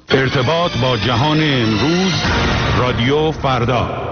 ارتباط با جهان امروز، رادیو فردا.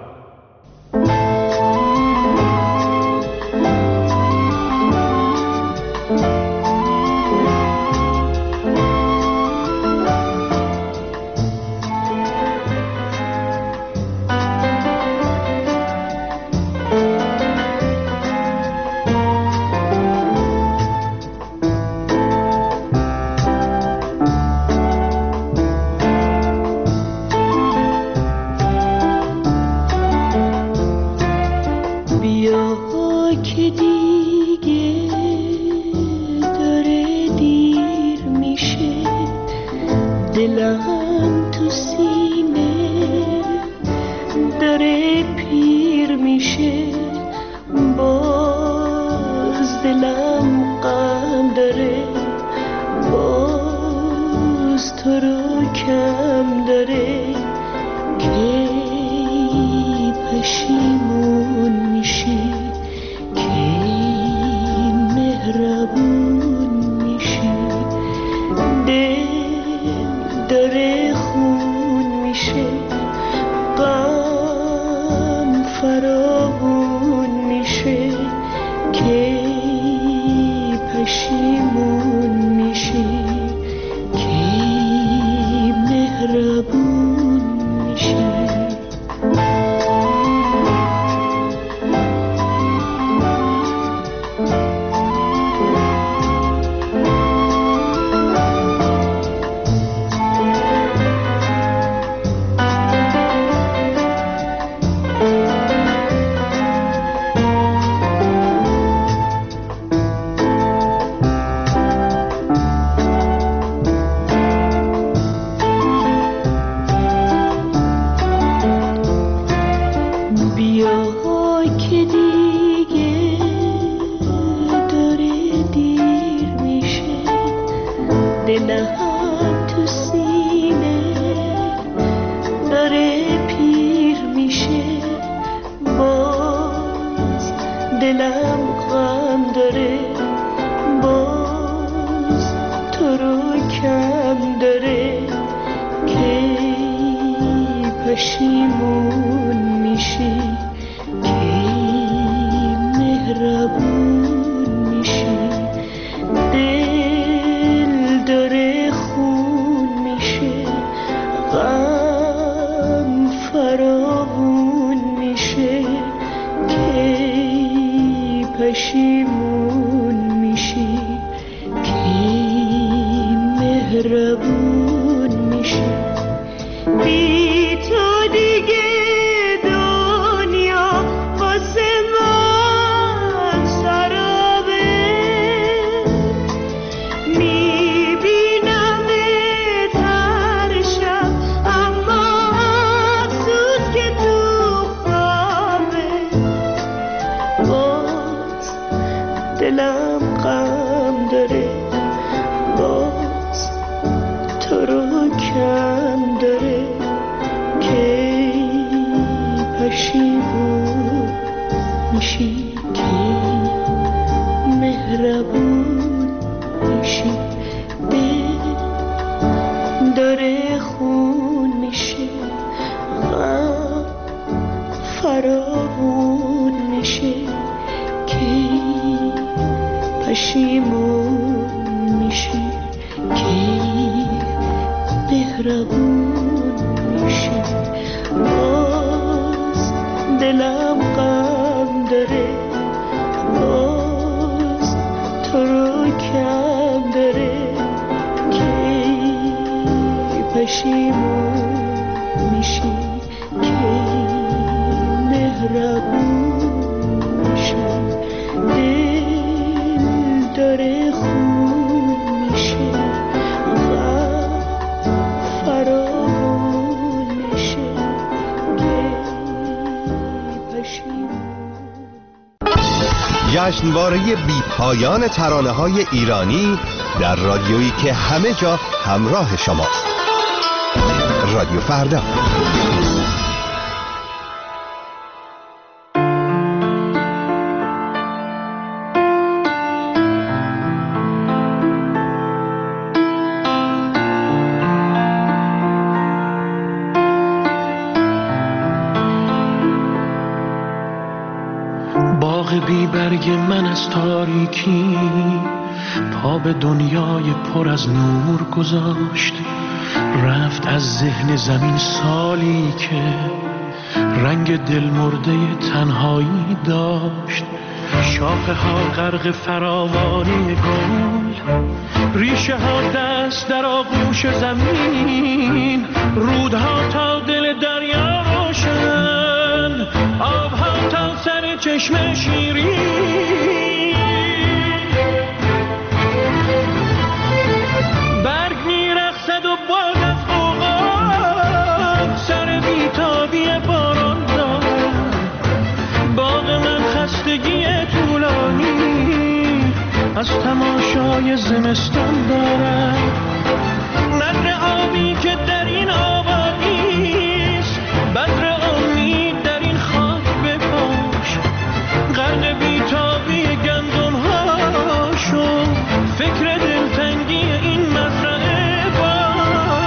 جشنواره بی پایان ترانه‌های ایرانی در رادیویی که همه جا همراه شماست. رادیو فردا. مرگ من از تاریکی پا به دنیای پر از نور گذاشت. رفت از ذهن زمین سالی که رنگ دل مرده تنهایی داشت. شاخه ها غرق فراوانی گل، ریشه ها دست در آغوش زمین، رودها تا دل دریا روشن، آبها تا سر چشم شیرین. برگ میرقصد و باد از غبار سر بیتابی باران دارد. باغ من خستگی طولانی از تماشای زمستان دارد. نظر آبی که در این آبادیست، بذر امید در این خاک بپاش. غرق بیتابی گندم ها شو، فکر دلتنگی این مزرعه باش.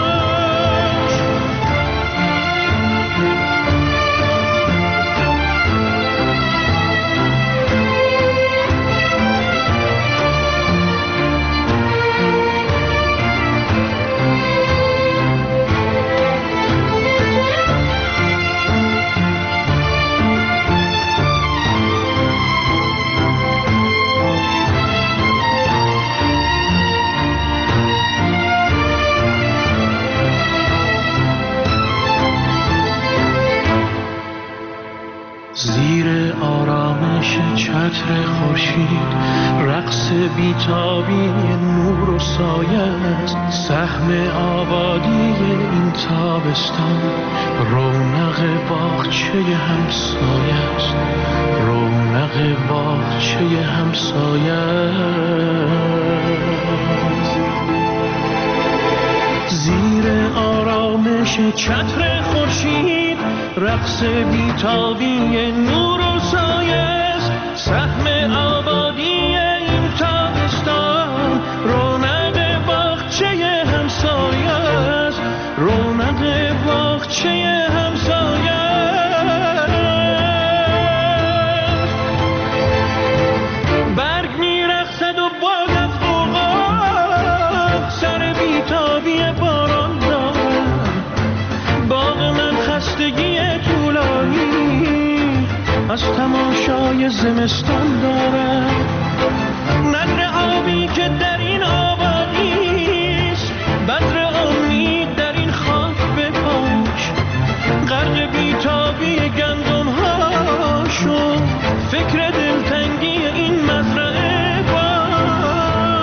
زیر آرامش چتر خورشید رقص بیتابی نور و سایه است. سهم آبادی این تابستان رونق باغچه همسایه است. رونق باغچه همسایه است. زیر آرامش چتر خورشید رقص بیتابی نور و سایه است. سهم آبادی این تابستان رونق باغچه همسایه است. رونق باغچه همسایه است. برگ میرقصد و باد از غبار سر بیتابی باران دارد. باغ من خستگی طولانی از تماشای زمستان دارد. نظر آبی که در این آبادیست، بذر امید در این خاک بپاش. غرق بیتابی گندم ها شو، فکر دلتنگی این مزرعه باش.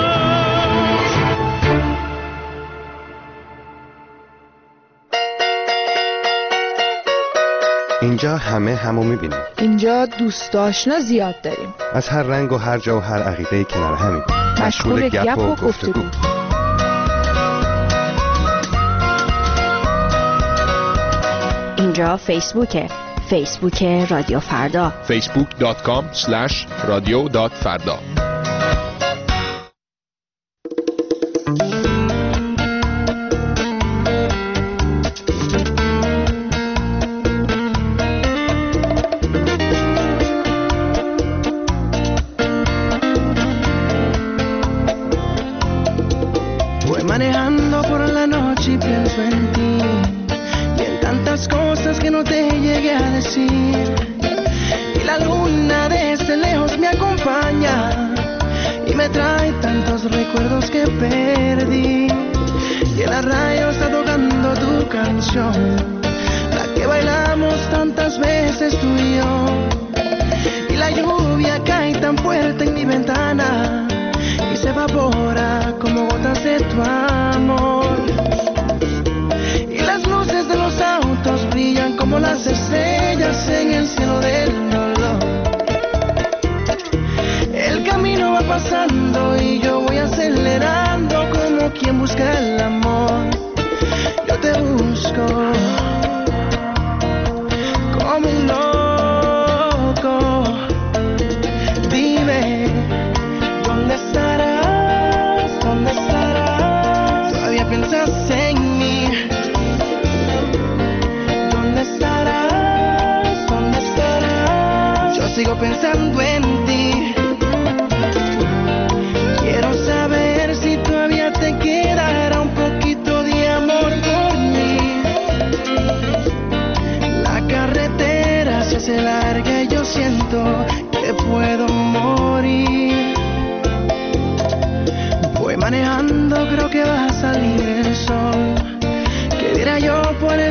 اینجا همو میبینیم. اینجا دوست آشنا زیاد داریم. از هر رنگ و هر جا و هر عقیده کنار همیم. مشغول گپ و گفتگو. اینجا فیسبوک رادیو فردا. facebook.com/radio.farda. Manejando por la noche y pienso en ti y en tantas cosas que no te llegué a decir. Y la luna desde lejos me acompaña y me trae tantos recuerdos que perdí. Y en la radio está tocando tu canción, la que bailamos tantas veces tú y yo. Y la lluvia cae tan fuerte en mi ventana y se evapora como gotas de tu amor. Y las luces de los autos brillan como las estrellas en el cielo del dolor. El camino va pasando y yo voy acelerando como quien busca el amor. Yo te busco como un loco. Dime, ¿dónde estarás? ¿Dónde estarás? Todavía piensas en mí. ¿Dónde estarás? ¿Dónde estarás? Yo sigo pensando en ti.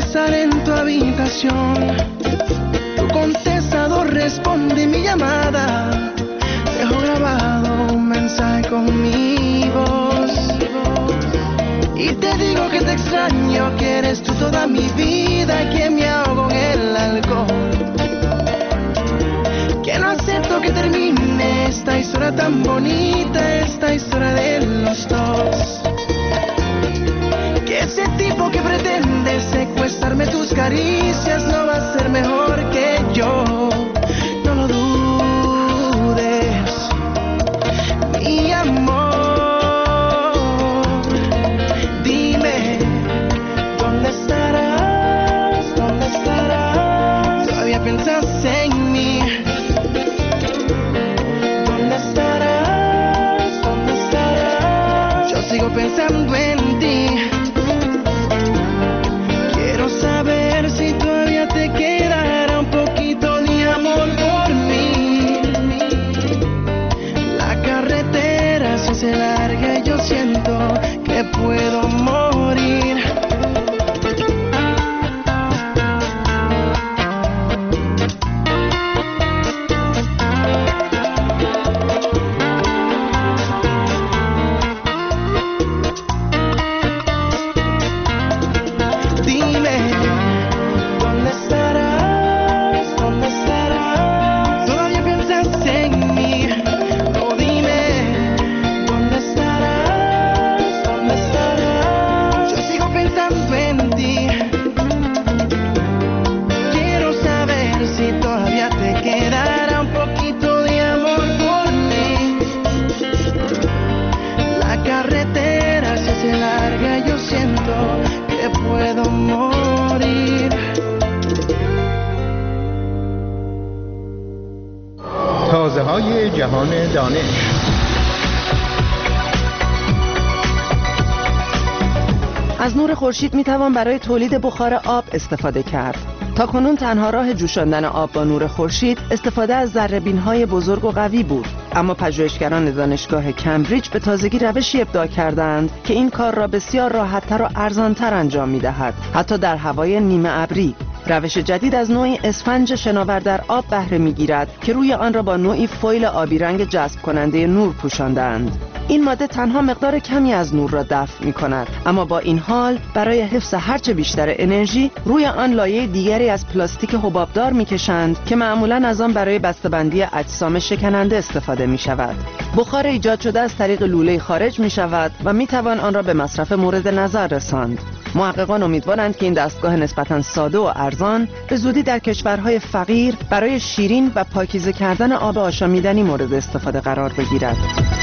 pasar en tu habitación. Tu contestador responde mi llamada. Dejo grabado un mensaje con mi voz. Y te digo que te extraño, que eres tú toda mi vida, que me ahogo en el alcohol. Que no acepto que termine esta historia tan bonita, esta historia de los dos. Que ese tipo que pretende secuestrarme tus caricias no va a ser mejor que yo. No lo dudes, mi amor. Dime, ¿dónde estarás? ¿Dónde estarás? Todavía piensas en mí. ¿Dónde estarás? ¿Dónde estarás? Yo sigo pensando en ti. Quiero saber si todavía te quedará un poquito de amor por mí. La carretera se hace larga y yo siento que puedo morir. Dime, ¿dónde estarás? ¿Dónde estarás? Todavía piensas en mí. Oh, dime, ¿dónde estarás? ¿Dónde estarás? Yo sigo pensando en ti. Quiero saber si todavía te quedará un poquito de amor por mí. La carretera se hace larga y yo siento que puedo morir. تازه‌های جهان دانش. از نور خورشید میتوان برای تولید بخار آب استفاده کرد. تاکنون تنها راه جوشاندن آب با نور خورشید استفاده از ذره‌بین‌های بزرگ و قوی بود، اما پژوهشگران دانشگاه کمبریج به تازگی روشی ابداع کردند که این کار را بسیار راحت‌تر و ارزان‌تر انجام می‌دهد، حتی در هوای نیمه ابری. روش جدید از نوعی اسفنج شناور در آب بهره می‌گیرد که روی آن را با نوعی فویل آبی رنگ جذب کننده نور پوشاندند. این ماده تنها مقدار کمی از نور را دفع می‌کند، اما با این حال برای حفظ هرچه بیشتر انرژی روی آن لایه دیگری از پلاستیک حبابدار می‌کشند که معمولاً از آن برای بسته‌بندی اجسام شکننده استفاده می‌شود. بخار ایجاد شده از طریق لوله خارج می‌شود و می‌توان آن را به مصرف مورد نظر رساند. محققان امیدوارند که این دستگاه نسبتاً ساده و ارزان به زودی در کشورهای فقیر برای شیرین و پاکیزه کردن آب آشامیدنی مورد استفاده قرار بگیرد.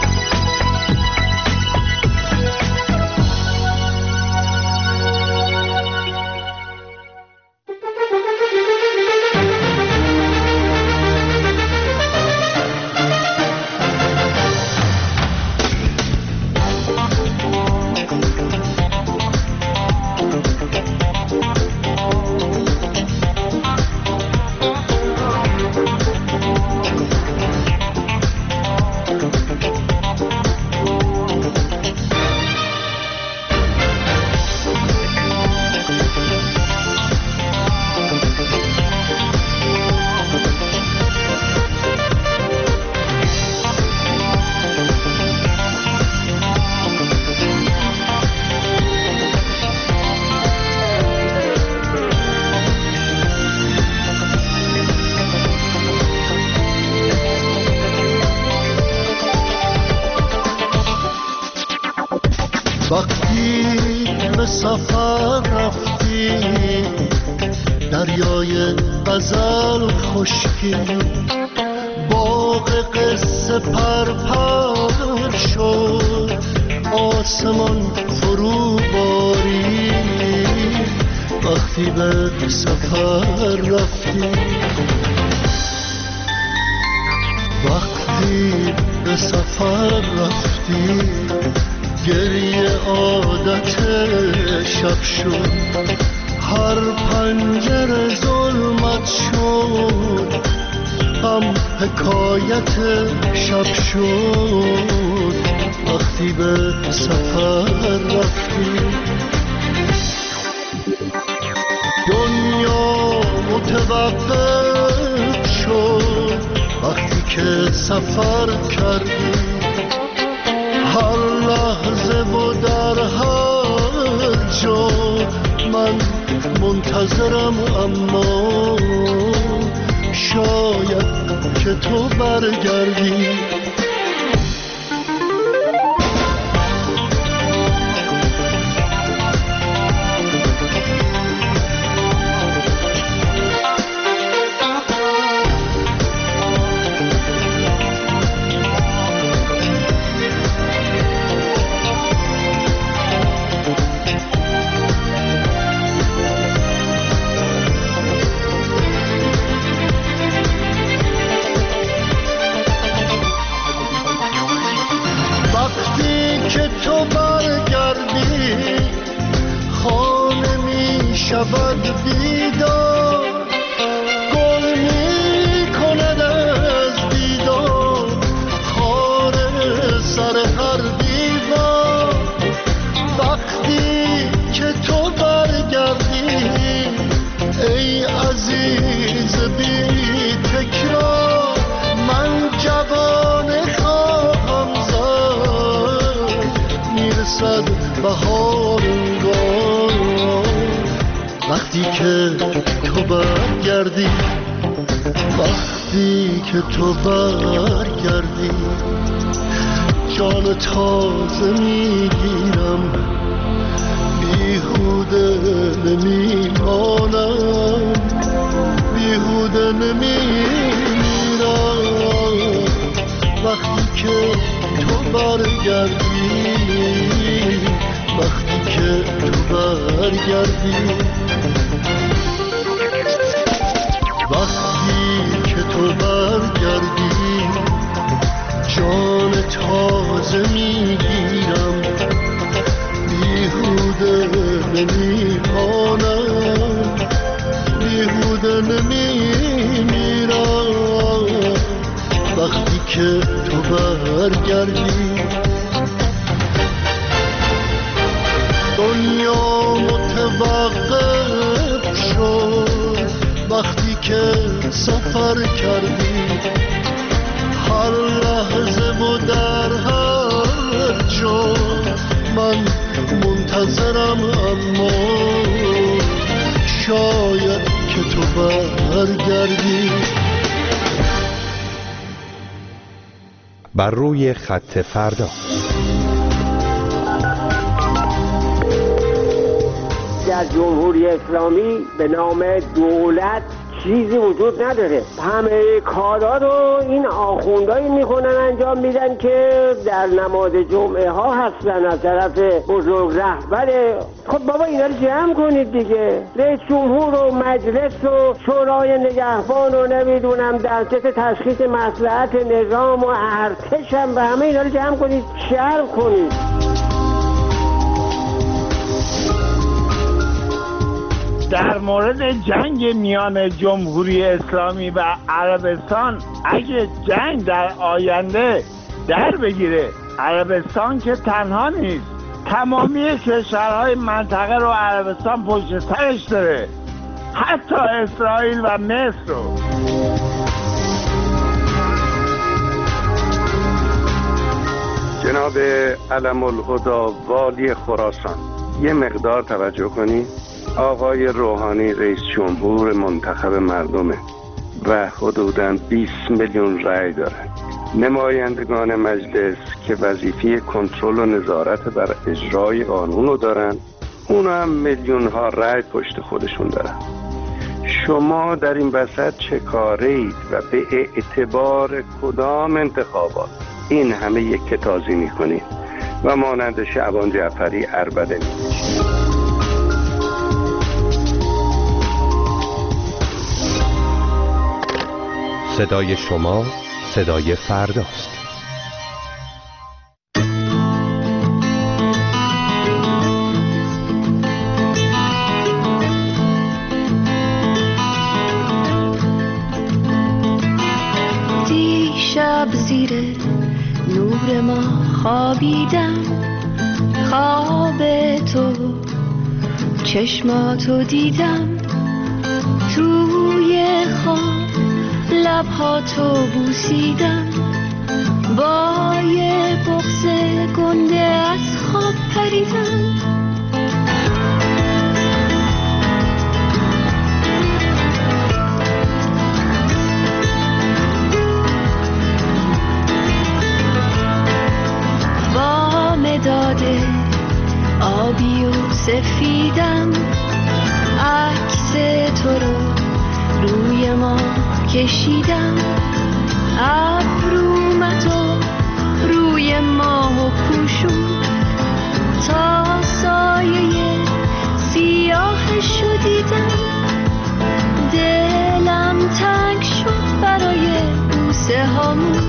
وقتی به سفر رفتی دریای غزل خشکی باغ قصه پرپر شد آسمان فرو باری وقتی به سفر رفتی وقتی به سفر رفتی گریه عادت شب شد هر پنجره ظلمت شد هم حکایت شب شد وقتی به سفر رفتی متوقف شد وقتی که سفر کردی، هر لحظه و در هر جا من منتظرم، اما شاید که تو برگردی. شود بیدار، گل می کند از دیدار خار سر هر دیوار. وقتی که تو برگردی ای عزیز بی تکرار، من جوانه خواهم زد، میرسد بهار انگار. وقتی که تو برگردی، وقتی که تو برگردی، جان تازه میگیرم، بیهوده نمیمانم، بیهوده نمیمیرم. وقتی که تو برگردی، وقتی که تو برگردی، وقتی که تو برگردی، جان تازه میگیرم، بیهوده نمیمانم، بیهوده نمیمیرم. وقتی که تو برگردی، دنیا متوقف شد وقتی که سفر کردی، هر لحظه و در هر جا من منتظرم، اما شاید که تو برگردی. بر روی خط فردا. در جمهوری اسلامی به نام دولت چیزی وجود نداره. همه کارا رو این آخوندهایی میکنن انجام میدن که در نماز جمعه ها هستن از طرف بزرگ رهبر. خب بابا اینا رو جمع کنید دیگه. رئیس جمهور و مجلس و شورای نگهبان و نمیدونم دستگاه تشخیص مصلحت نظام و ارتش هم به همه اینا رو جمع کنید، شرح کنید. در مورد جنگ میان جمهوری اسلامی و عربستان، اگه جنگ در آینده در بگیره، عربستان که تنها نیست، تمامی کشورهای منطقه رو عربستان پشت سرش داره، حتی اسرائیل و مصر رو. جناب علم الهدی والی خراسان، یه مقدار توجه کنید. آقای روحانی رئیس جمهور منتخب مردمه و حدوداً 20 میلیون رأی داره. نمایندگان مجلس که وظیفه کنترل و نظارت بر اجرای قانون رو دارن، اونا هم میلیون ها رأی پشت خودشون دارن. شما در این وسط چه کاره اید و به اعتبار کدام انتخابات این همه یک کتازی میکنید و مانند شعبان جعفری عربده میکشید؟ صدای شما صدای فرداست. دیشب زیر نور ما خوابیدم، خواب تو چشماتو دیدم، توی خواب لبها تو بوسیدم، با یه بغض گنده از خواب پریدم. با مداد آبی و سفیدم عکس تو رو روی ما کشیدم، ابرومتو روی ماه پوشون تا سایه سیاهشو دیدم. دلم تنگ شد برای بوسه هامون،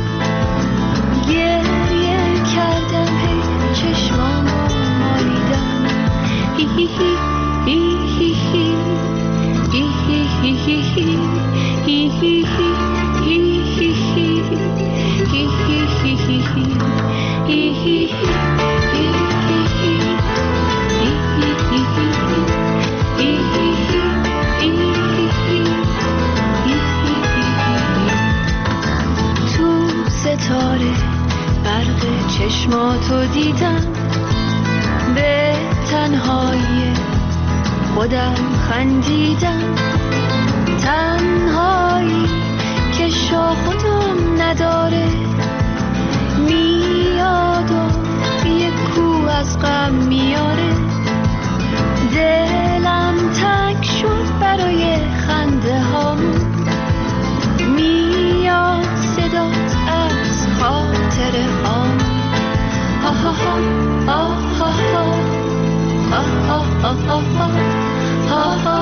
گریه کردم هی چشمامو مالیدم. هی هی هی هی هی هی هی هی هی هی تو ستاره برق چشماتو دیدم، به تنهایی خودم خندیدم. تنهایی که شاه خودم نداره، میاد و یه کو از غم میاره. دلم تنگ شد برای خنده هامون، میاد صدات از خاطر هامون. ها ها ها ها ها ها ها ها ها ها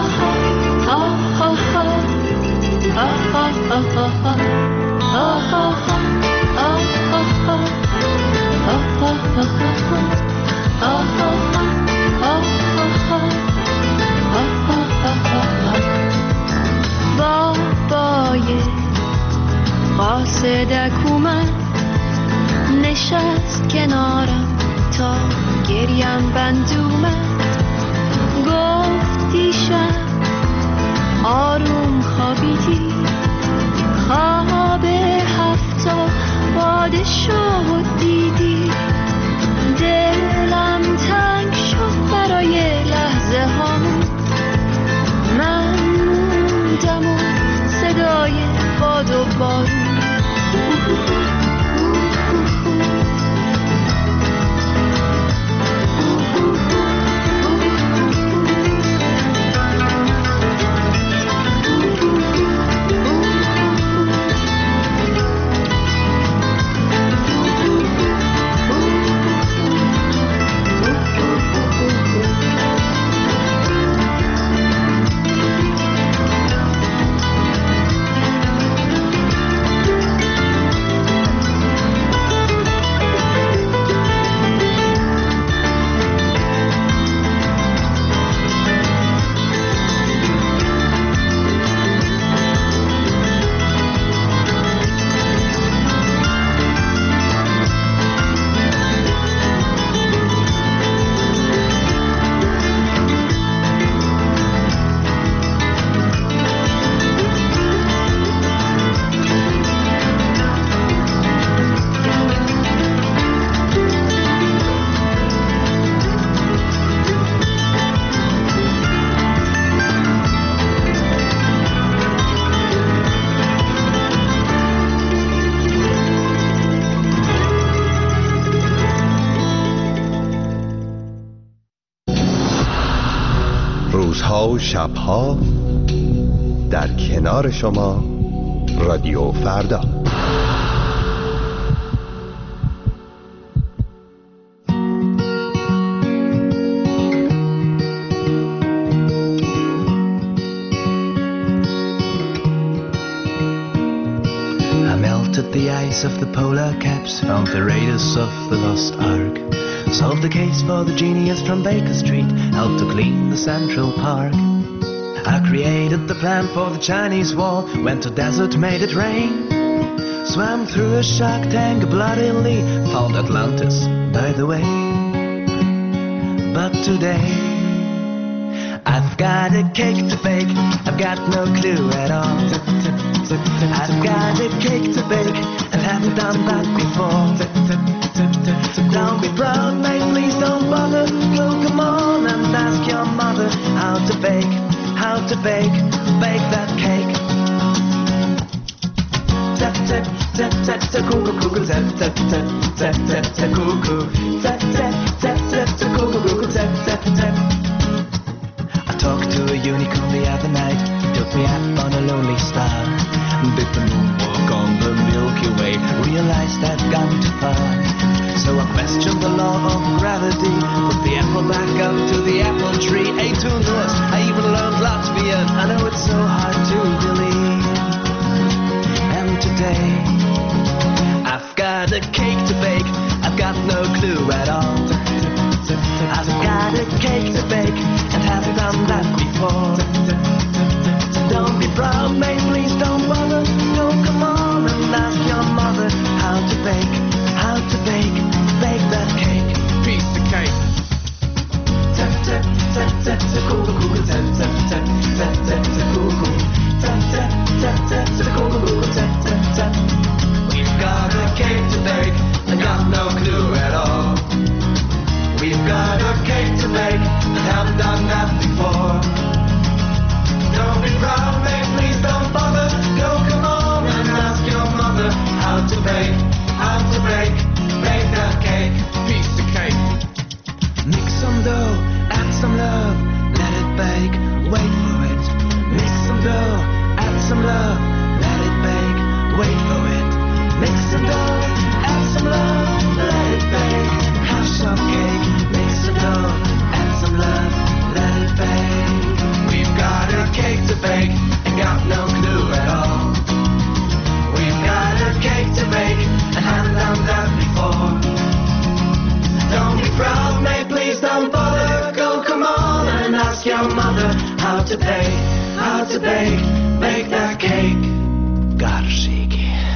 بابای قاصدک اومد، نشست کنارم تا گریم بند اومد. گفت دیشب آروم خوابیدی، خواب هفتا پادشاه دیدی. دلم تنگ شد برای لحظه هامون، من موندم و صدای باد و بارون. روزها و شبها در کنار شما رادیو فردا. The ice of the polar caps, found the raiders of the lost ark, solved the case for the genius from Baker Street, helped to clean the Central Park. I created the plan for the Chinese wall, went to desert, made it rain, swam through a shark tank bloodily, found Atlantis by the way. But today I've got a cake to bake, I've got no clue at all. I've got a cake to bake, and haven't done that before. Don't be proud, mate, please don't bother. Go, come on and ask your mother how to bake that cake. Tap tap tap tap tap cuckoo cuckoo tap tap tap tap tap tap cuckoo tap tap tap tap tap cuckoo cuckoo tap tap tap. I talked to a unicorn the other night. He took me up on a lonely star. Did the moonwalk on the Milky Way. Realized I'd gone too far. So I questioned the law of gravity. Put the apple back up to the apple tree. Ate 2 notes. I even learned Latvian. I know it's so hard to believe. And today I've got a cake to bake. I've got no clue at all. I've got a cake to bake and haven't done that before. Don't be proud, mate, please don't bother. No, come on and ask your mother how to bake that cake. Piece of cake. Tap tap tap tap tap cuckoo cuckoo tap tap tap tap tap tap cuckoo tap tap tap tap tap cuckoo cuckoo tap tap tap. We've got a cake to bake and got no clue at all. We've got a cake to bake and haven't done that before. Don't be proud, mate, please don't bother. Go, come on and ask your mother how to bake that cake. Piece of cake. Mix some dough, add some love, let it bake, wait for it. Mix some dough, add some love, let it bake, wait for it. Mix some dough, add some love, let it bake. Have some cake, mix some dough, add some love, let it bake. We've got a cake to bake and got no clue at all. We've got a cake to bake and haven't done that before. Don't be proud, mate, please don't bother. Go, come on and ask your mother how to bake that cake. Garšīgi.